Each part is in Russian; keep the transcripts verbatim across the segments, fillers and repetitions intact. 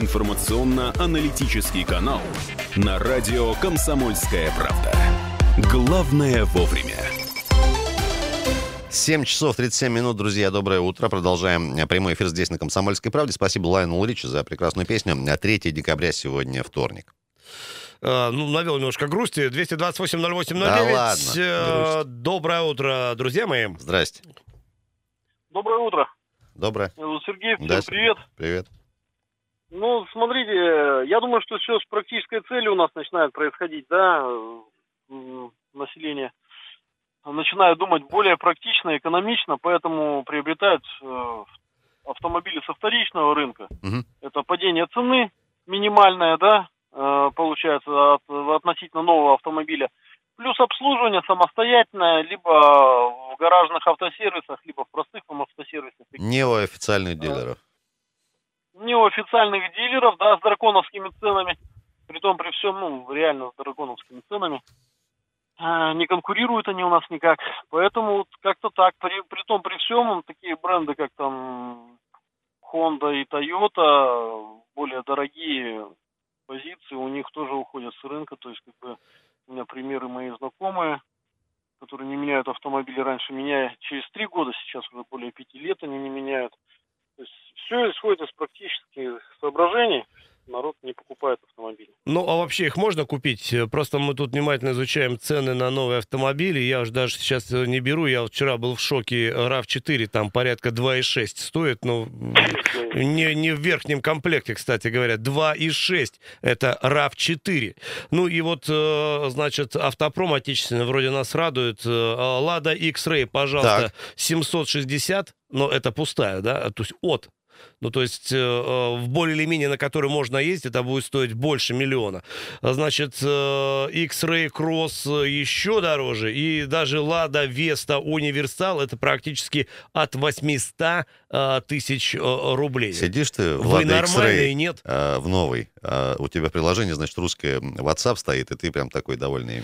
информационно-аналитический канал на радио «Комсомольская правда». Главное вовремя. семь часов тридцать семь минут, друзья, доброе утро. Продолжаем прямой эфир здесь на «Комсомольской правде». Спасибо Лайонелу Ричи за прекрасную песню. третьего декабря сегодня вторник. Uh, ну, навел немножко грусти. двести двадцать восемь ноль восемь ноль девять. Да ладно, uh, доброе утро, друзья мои. Здрасте. Доброе утро. Доброе. Меня зовут Сергей. Всем Да, привет. Привет. Ну, смотрите, я думаю, что все с практической целью у нас начинает происходить, да, население начинает думать более практично, экономично, поэтому приобретают э, автомобили со вторичного рынка. Угу. Это падение цены минимальное, да, э, получается, от, относительно нового автомобиля. Плюс обслуживание самостоятельное, либо в гаражных автосервисах, либо в простых автосервисах. Не у официальных дилеров. Не у официальных дилеров, да, с драконовскими ценами. Притом при всем, ну, реально с драконовскими ценами. Не конкурируют они у нас никак. Поэтому вот как-то так. При, при том, при всем, такие бренды, как там Honda и Toyota, более дорогие позиции, у них тоже уходят с рынка. То есть, как бы, у меня примеры мои знакомые, которые не меняют автомобили раньше, меняя через три года, сейчас уже более пяти лет они не меняют. То есть, все исходит из практических соображений. Народ не покупает автомобили. Ну, а вообще их можно купить? Просто мы тут внимательно изучаем цены на новые автомобили. Я уже даже сейчас не беру. Я вот вчера был в шоке. рав четыре там порядка два и шесть стоит. Ну, не, не в верхнем комплекте, кстати говоря. два и шесть это рав четыре. Ну, и вот, значит, автопром отечественный вроде нас радует. Лада X-Ray, пожалуйста, так. семьсот шестьдесят. Но это пустая, да? То есть от. Ну, то есть, э, в более или менее, на который можно ездить, это будет стоить больше миллиона. Значит, э, X-Ray Cross еще дороже, и даже Lada Vesta Universal, это практически от восемьсот э, тысяч э, рублей. Сидишь ты в Вы Lada нормальные, X-Ray, нет? Э, в новой, э, у тебя приложение, значит, русское WhatsApp стоит, и ты прям такой довольный...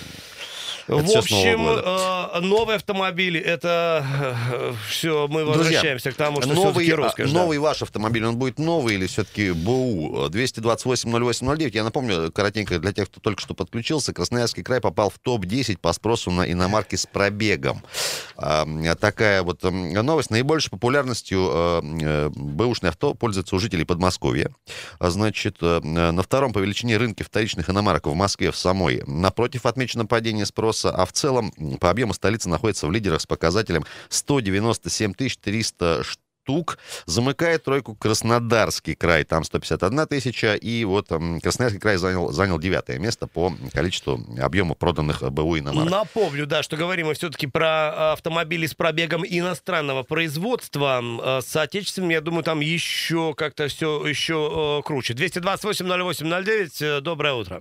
Это в общем, э, новые автомобили, это э, все, мы возвращаемся Друзья, к тому, что новый, все-таки роскошь. Новый да. ваш автомобиль, он будет новый или все-таки БУ? двести двадцать восемь ноль восемь ноль девять. Я напомню, коротенько, для тех, кто только что подключился, Красноярский край попал в топ десять по спросу на иномарки с пробегом. А, такая вот новость. Наибольшей популярностью э, бэушное авто пользуется у жителей Подмосковья. Значит, э, на втором по величине рынке вторичных иномарок в Москве в самой. Напротив, отмечено падение спроса, а в целом по объему столица находится в лидерах с показателем сто девяносто семь тысяч триста штук. Замыкает тройку Краснодарский край, там сто пятьдесят одна тысяча. И вот Красноярский край занял, занял девятое место по количеству объема проданных БУ иномарок. Напомню, да, что говорим мы все-таки про автомобили с пробегом иностранного производства. С отечественным, я думаю, там еще как-то все еще круче. двести двадцать восемь ноль восемь ноль девять. Доброе утро.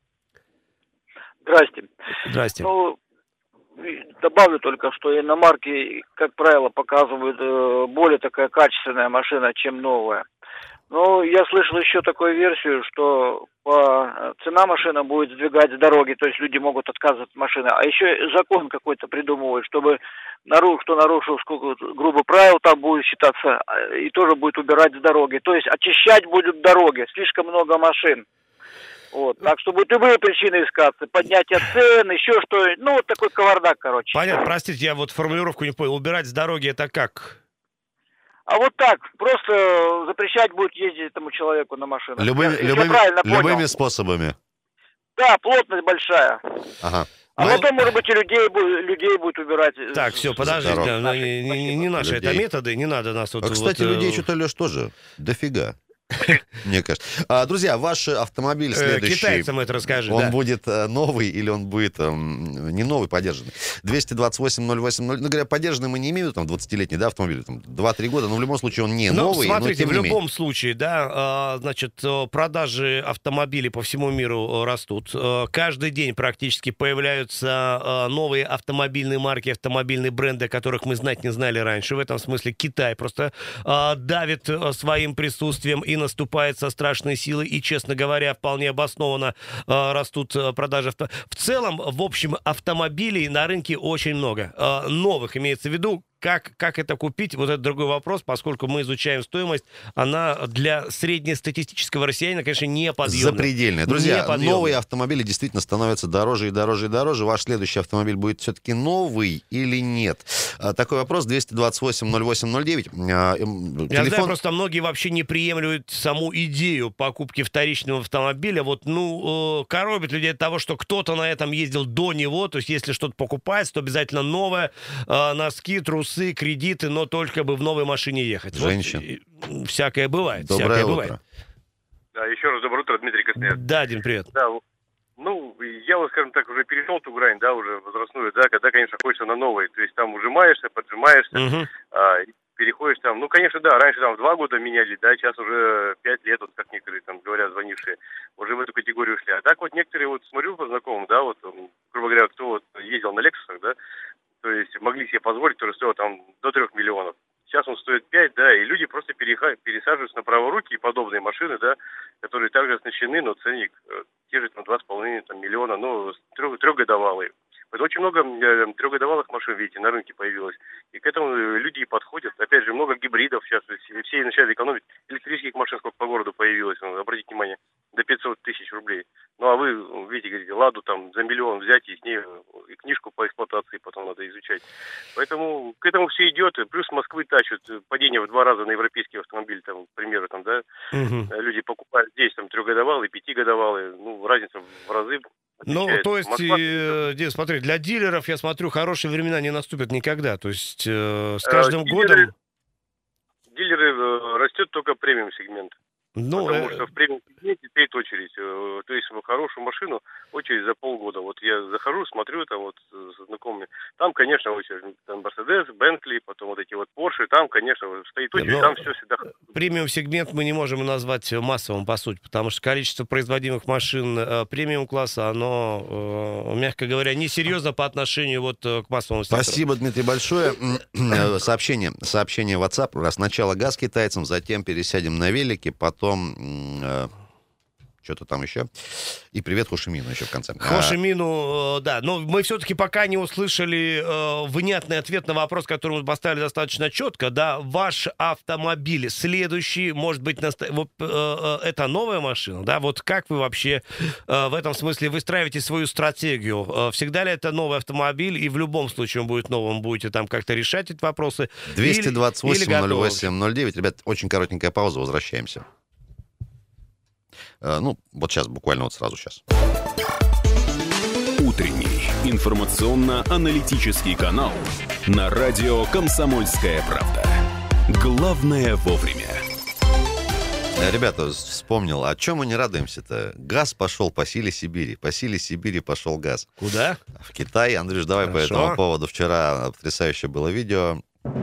Здрасте. Здрасте. Ну, добавлю только, что иномарки, как правило, показывают э, более такая качественная машина, чем новая. Но я слышал еще такую версию, что по, цена машины будет сдвигать с дороги, то есть люди могут отказываться от машины. А еще закон какой-то придумывают, чтобы наруш, кто нарушил сколько, грубо правил, там будет считаться, и тоже будет убирать с дороги. То есть очищать будут дороги, слишком много машин. Вот. Так что будут любые причины искаться. Поднятие цен, еще что. Ну, вот такой кавардак, короче. Понятно, простите, я вот формулировку не понял. Убирать с дороги это как? А вот так, просто запрещать будет ездить этому человеку на машинах. Любыми, Если любыми, правильно понял. любыми способами? Да, плотность большая. Ага. А ну, потом, может быть, и людей, людей будет убирать. Так, все, подождите, да, ну, не, не, не наши людей. это методы, не надо нас вот... А, кстати, вот, людей что-то, Леш, тоже дофига. Мне кажется. А, друзья, ваш автомобиль следующий... Китайцам это расскажи, Он да. будет новый или он будет эм, не новый, подержанный? двести двадцать восемь ноль восемь ноль. Ну, говоря, подержанный мы не имеем, там, двадцатилетний, да, автомобиль, там, два-три года, но в любом случае он не ну, новый, смотрите, но тем в не любом менее. случае, да, значит, продажи автомобилей по всему миру растут. Каждый день практически появляются новые автомобильные марки, автомобильные бренды, которых мы знать не знали раньше. В этом смысле Китай просто давит своим присутствием и наступает со страшной силой, и, честно говоря, вполне обоснованно э, растут э, продажи. Авто... В целом, в общем, автомобилей на рынке очень много. Э, новых, имеется в виду, как, как это купить, вот это другой вопрос, поскольку мы изучаем стоимость, она для среднестатистического россиянина, конечно, неподъемная. Запредельная. Друзья, новые автомобили действительно становятся дороже и дороже и дороже. Ваш следующий автомобиль будет все-таки новый или нет? Такой вопрос. двести двадцать восемь ноль восемь ноль девять. Телефон... Я знаю, просто многие вообще не приемлют саму идею покупки вторичного автомобиля. Вот, ну, коробит людей от того, что кто-то на этом ездил до него. То есть, если что-то покупается, то обязательно новое. Носки, трусы, кредиты, но только бы в новой машине ехать. Женщин. Вот, всякое бывает. Доброе всякое утро. Бывает. Да, еще раз доброе утро, Дмитрий Красноярск. Да, Дим, привет. Да, ну, я вот, скажем так, уже перешел ту грань, да, уже возрастную, да, когда, конечно, хочется на новый. То есть там ужимаешься, поджимаешься, Угу. а, переходишь там. Ну, конечно, да, раньше там в два года меняли, да, сейчас уже пять лет, вот как некоторые там говорят, звонившие, уже в эту категорию шли. А так вот некоторые, вот смотрю по знакомым, да, вот, грубо говоря, кто вот ездил на Лексусах, да, то есть могли себе позволить, который стоил там до трех миллионов. Сейчас он стоит пять, да, и люди просто переха- пересаживаются на праворуки подобные машины, да, которые также оснащены, но ценник э, те же там два с половиной там, миллиона, ну, трех, трехгодовалые. Вот очень много э, трехгодовалых машин, видите, на рынке появилось. И к этому люди и подходят. Опять же, много гибридов сейчас, все начали экономить. Электрических машин сколько по городу появилось, ну, обратите внимание, до пятьсот тысяч рублей. Ну, а вы, видите, говорите, «Ладу» там за миллион взять и с ней и книжку по эксплуатации потом надо изучать. Поэтому к этому все идет. Плюс Москвы тащат падение в два раза на европейский автомобиль, там, к примеру, там, да. Угу. Люди покупают здесь там трехгодовалые, пятигодовалые, ну, разница в разы. Ну, то есть, Москва... э, Дим, смотри, для дилеров, я смотрю, хорошие времена не наступят никогда. То есть, э, с каждым э, годом... Дилеры, дилеры э, растет только премиум-сегмент. Ну, Потому э... что в премиум-сегменте стоит очередь. Э, то есть, в хорошую машину очередь за полгода. Вот я захожу, смотрю, там вот с знакомыми. Там, конечно, очередь. Там Мерседес, Бентли, потом вот эти вот Порше. Там, конечно, стоит очередь, Но... там все всегда... Премиум-сегмент мы не можем назвать массовым, по сути, потому что количество производимых машин э, премиум-класса, оно, э, мягко говоря, несерьезно по отношению вот к массовому сектору. Спасибо, Дмитрий, большое. Сообщение, сообщение в WhatsApp. Сначала газ китайцам, затем пересядем на велики, потом э, что-то там еще. И привет Хошимину еще в конце. Хошимину, да. Но мы все-таки пока не услышали э, внятный ответ на вопрос, который мы поставили достаточно четко. Да, ваш автомобиль следующий, может быть, наста... вот, э, э, это новая машина, да? Вот как вы вообще э, в этом смысле выстраиваете свою стратегию? Э, всегда ли это новый автомобиль, и в любом случае он будет новым, будете там как-то решать эти вопросы? двести двадцать восемь ноль восемь ноль девять. Ребят, очень коротенькая пауза, возвращаемся. Ну, вот сейчас, буквально вот сразу сейчас. Утренний информационно-аналитический канал на радио «Комсомольская правда». Главное вовремя. Ребята, вспомнил, о чем мы не радуемся-то? Газ пошел по силе Сибири. По силе Сибири пошел газ. Куда? В Китай. Андрюш, давай Хорошо. По этому поводу. Вчера потрясающее было видео.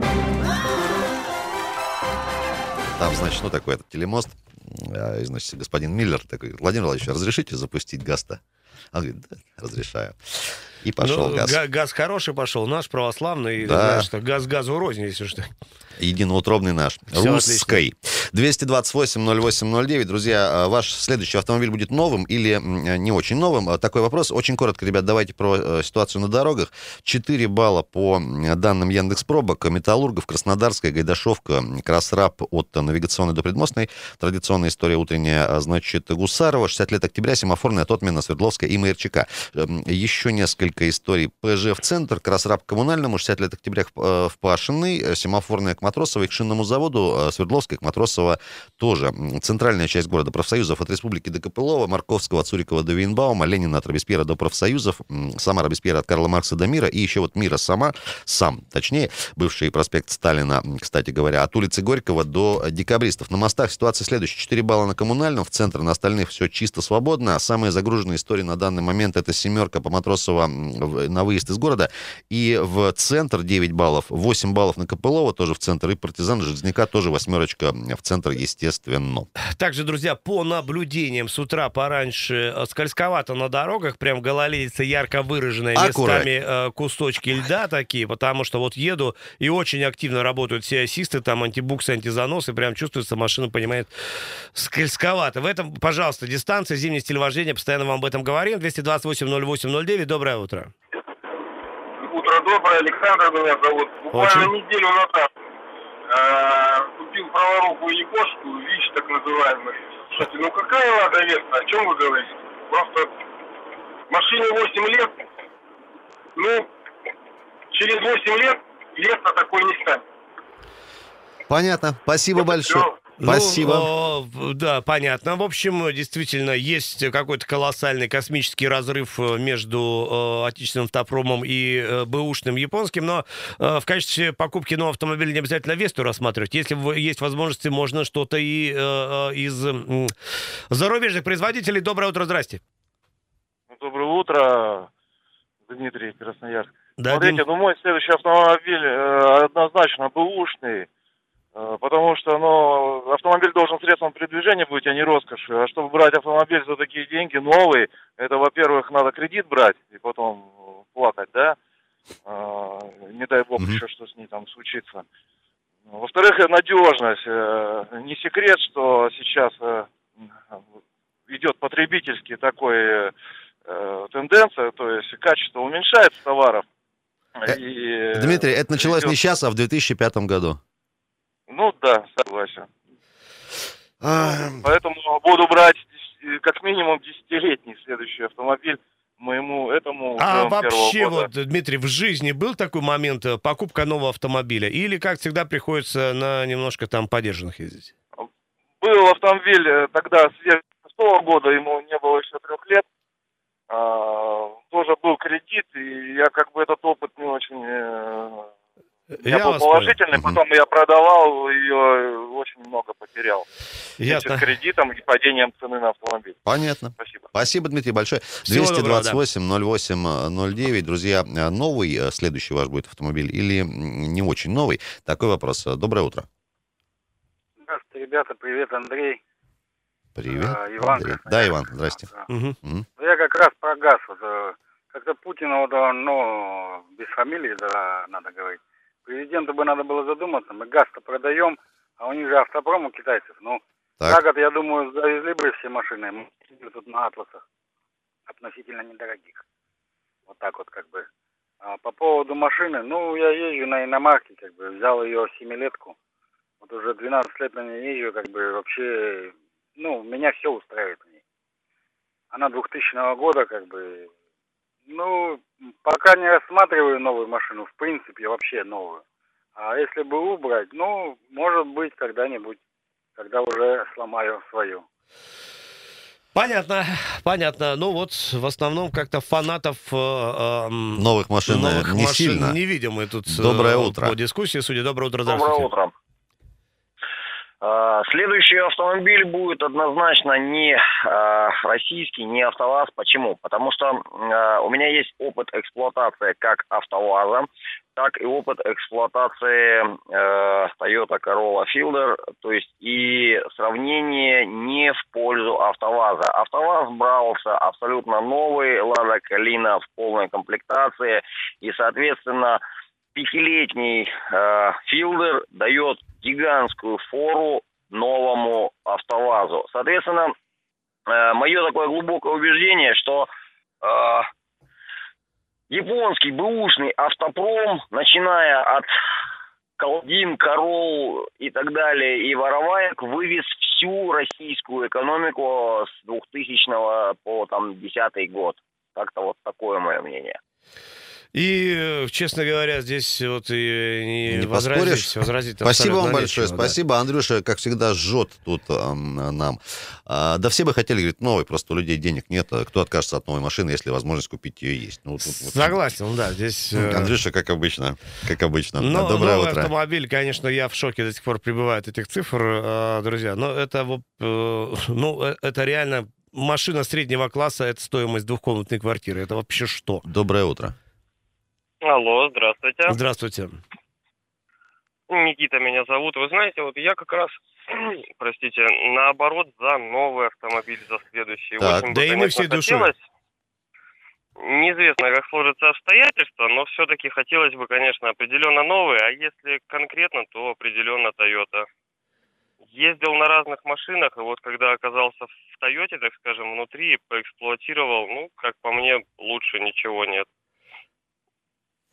Там, значит, ну, такой этот телемост. И, значит, господин Миллер такой: Владимир Владимирович, разрешите запустить газ-то? Он говорит: да, разрешаю. И пошел ну, газ. Га- газ хороший пошел, наш православный. Да. Знаешь, что газ газу рознь, если что. Единоутробный наш. Все русской. Отлично. двести двадцать восемь ноль восемь ноль девять. Друзья, ваш следующий автомобиль будет новым или не очень новым? Такой вопрос. Очень коротко, ребят, давайте про ситуацию на дорогах. четыре балла по данным Яндекс.Пробок. Металлургов, Краснодарская, Гайдашовка, Красраб от Навигационной до Предмостной. Традиционная история утренняя, значит, Гусарова. шестьдесят лет октября, семафорная, Тотмина, Свердловская и МРЧК. Еще несколько историй. ПЖ в центр, Красраб к Коммунальному, шестьдесят лет октября в Пашиной, семафорная к Матросовой, к Шинному заводу, Свердловская к Матросова тоже. Центральная часть города, профсоюзов от Республики до Копылова, Марковского от Цурикова до Вейнбаума, Ленина от Робеспьера до профсоюзов, сама Робеспьера от Карла Маркса до Мира, и еще вот Мира сама, сам, точнее, бывший проспект Сталина, кстати говоря, от улицы Горького до Декабристов. На мостах ситуация следующая. четыре балла на Коммунальном, в центр, на остальных все чисто свободно. Самые загруженные истории на данный момент — это семерка по Матросова на выезд из города, и в центр девять баллов, восемь баллов на Копылова, тоже в центр, и Партизан, Железняка, тоже восьмерочка в центр, естественно. Также, друзья, по наблюдениям с утра пораньше скользковато на дорогах, прям гололедица ярко выраженная, местами э, кусочки льда такие, потому что вот еду, и очень активно работают все ассисты, там антибуксы, антизаносы, прям чувствуется, машина понимает, скользковато. В этом, пожалуйста, дистанция, зимний стиль вождения, постоянно вам об этом говорим. двести двадцать восемь ноль восемь ноль девять, доброе утро. Утро, доброе, Александр меня зовут. Буквально Очень. неделю назад э, купил праворукую япошку, ВИЧ так называемый. Слушайте, ну какая Лада Веста, о чем вы говорите? Просто машине восемь лет, ну, через восемь лет Веста такой не станет. Понятно. Спасибо большое. Всё. Спасибо. Ну, э, да, понятно. В общем, действительно, есть какой-то колоссальный космический разрыв между э, отечественным автопромом и э, бэушным японским, но э, в качестве покупки нового автомобиля не обязательно Весту рассматривать. Если в- есть возможности, можно что-то и э, э, из м, зарубежных производителей. Доброе утро, здрасте. Доброе утро, Дмитрий, Красноярск. Да, Смотрите, Дим. ну мой следующий автомобиль э, однозначно бэушный, э, потому что, ну, автомобиль должен средством передвижения быть, а не роскошью. А чтобы брать автомобиль за такие деньги, новый, это, во-первых, надо кредит брать и потом э, плакать, да? Э, не дай бог Мгм. еще что с ней там случится. Во-вторых, э, надежность. Э, не секрет, что сейчас э, идет потребительский такой э, э, тенденция, то есть качество уменьшается товаров. Э, И, Дмитрий, это началось идет- не сейчас, а в две тысячи пятом году. Ну да, согласен. А, Поэтому буду брать дес- как минимум десятилетний следующий автомобиль моему этому А уже первого вообще, года. вот, Дмитрий, в жизни был такой момент э, покупка нового автомобиля? Или, как всегда, приходится на немножко там подержанных ездить? Был автомобиль э, тогда с шестого года, ему не было еще трех лет. А, тоже был кредит, и я как бы этот опыт не очень... э, у меня Я был вас понял. положительный, Мгм. потом я продавал ее, очень много потерял. Вместе Ясно. с кредитом и падением цены на автомобиль. понятно. Спасибо. Спасибо, Дмитрий, большое. Всего двести доброго, двадцать восемь ноль восемь ноль девять. Друзья, э, новый э, следующий ваш будет автомобиль или м, не очень новый? Такой вопрос. Э, Доброе утро. Здравствуйте, ребята, привет, Андрей. Привет. А, Иван. Андрей. Да, Иван, здрасте. Да. Мгм. Мгм. Ну, я как раз про газ. Вот, э, как-то Путину, вот, э, ну, без фамилии, да, надо говорить. Президенту бы надо было задуматься, мы газ-то продаем, а у них же автопром у китайцев. Ну, Так. за год, я думаю, завезли бы все машины, мы ездили тут на Атласах, относительно недорогих. Вот так вот, как бы. А по поводу машины, ну, я езжу на иномарке, как бы, взял ее семилетку. Вот уже двенадцать лет на ней езжу, как бы, вообще, ну, меня все устраивает в ней. Она двухтысячного года, как бы, ну, пока не рассматриваю новую машину, в принципе, вообще новую. А если бы убрать, ну, может быть, когда-нибудь, когда уже сломаю свою. Понятно, понятно. Ну вот, в основном как-то фанатов э, эм, Новых машин э, новых не машин сильно. не видим мы тут э, Доброе утро. по дискуссии. Судя, доброе утро, Доброе здравствуйте. утро. А, Следующий автомобиль будет однозначно не а, российский, не АвтоВАЗ. Почему? Потому что а, у меня есть опыт эксплуатации как АвтоВАЗа, так и опыт эксплуатации э, Toyota Corolla Fielder, то есть и сравнение не в пользу АвтоВАЗа. АвтоВАЗ брался абсолютно новый, Лада Калина в полной комплектации, и, соответственно, пятилетний э, Fielder дает гигантскую фору новому АвтоВАЗу. Соответственно, э, мое такое глубокое убеждение, что э, японский бэушный автопром, начиная от Калдин, Королл и так далее, и Вороваек, вывез всю российскую экономику с двухтысячного по там десятый год. Как-то вот такое мое мнение. И, э, честно говоря, здесь вот и не, Не возразить, поспоришь. возразить Спасибо вам абсолютно большое. нечего, да. Спасибо. Андрюша, как всегда, жжет тут эм, нам. А, да все бы хотели, говорит, новый, просто у людей денег нет. А кто откажется от новой машины, если возможность купить ее есть? Ну, тут вот- Согласен, да, здесь... э, Андрюша, как обычно. Как обычно. Но Доброе новый утро. автомобиль, конечно, я в шоке до сих пор пребываю от этих цифр, э, друзья. Но это вот, э, ну, э, это реально машина среднего класса, это стоимость двухкомнатной квартиры. Это вообще что? Доброе утро. Алло, здравствуйте. Здравствуйте. Никита меня зовут. Вы знаете, вот я как раз, простите, наоборот, за новый автомобиль, за следующий. Так. Очень бы, Да и мы конечно, всей душой. хотелось. Неизвестно, как сложатся обстоятельства, но все-таки хотелось бы, конечно, определенно новый, а если конкретно, то определенно Toyota. Ездил на разных машинах, и вот когда оказался в Тойоте, так скажем, внутри, поэксплуатировал, ну, как по мне, лучше ничего нет.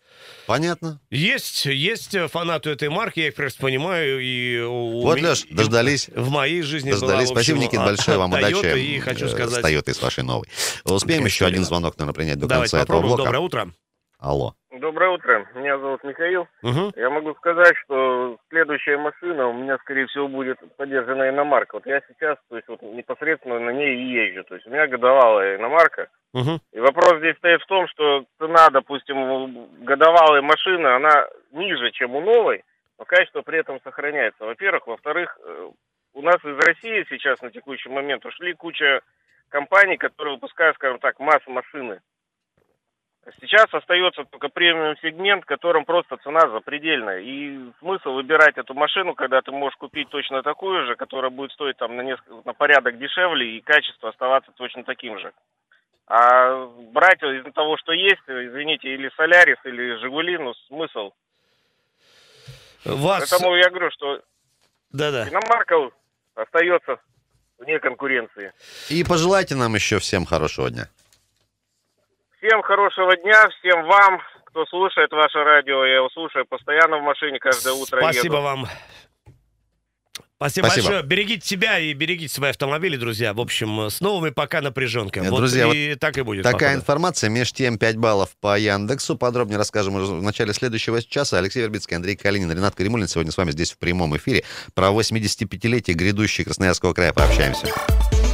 Понятно. Есть, есть фанаты этой марки, я их просто понимаю. И у вот, меня, Леш, дождались. В моей жизни дождались. была, в общем, Спасибо, Никит, большое вам удачи. И хочу сказать... С Тойотой, с вашей новой. Успеем еще один звонок, наверное, принять до Давайте конца этого блока. Доброе утро. Алло. Доброе утро. Меня зовут Михаил. Угу. Я могу сказать, что следующая машина у меня, скорее всего, будет подержанная иномарка. Вот я сейчас, то есть, вот непосредственно на ней и езжу. То есть у меня годовалая иномарка. Угу. И вопрос здесь стоит в том, что цена, допустим, годовалой машины, она ниже, чем у новой, но качество при этом сохраняется. Во-первых. Во-вторых, у нас из России сейчас на текущий момент ушли куча компаний, которые выпускают, скажем так, масс-машины. Сейчас остается только премиум-сегмент, в котором просто цена запредельная. И смысл выбирать эту машину, когда ты можешь купить точно такую же, которая будет стоить там на, несколько, на порядок дешевле, и качество оставаться точно таким же. А брать из того, что есть, извините, или Солярис, или Жигули, ну смысл. Вас... Поэтому я говорю, что Да-да. иномарка остается вне конкуренции. И пожелайте нам еще всем хорошего дня. Всем хорошего дня, всем вам, кто слушает ваше радио. Я его слушаю постоянно в машине, каждое утро Спасибо еду. вам. Спасибо, Спасибо большое. Берегите себя и берегите свои автомобили, друзья. В общем, с новыми пока напряженка. Вот Друзья, и вот так и будет. Такая походу. информация. Меж тем пять баллов по Яндексу. Подробнее расскажем уже в начале следующего часа. Алексей Вербицкий, Андрей Калинин, Ренат Каримуллин сегодня с вами здесь в прямом эфире. Про восьмидесятипятилетие грядущей Красноярского края пообщаемся.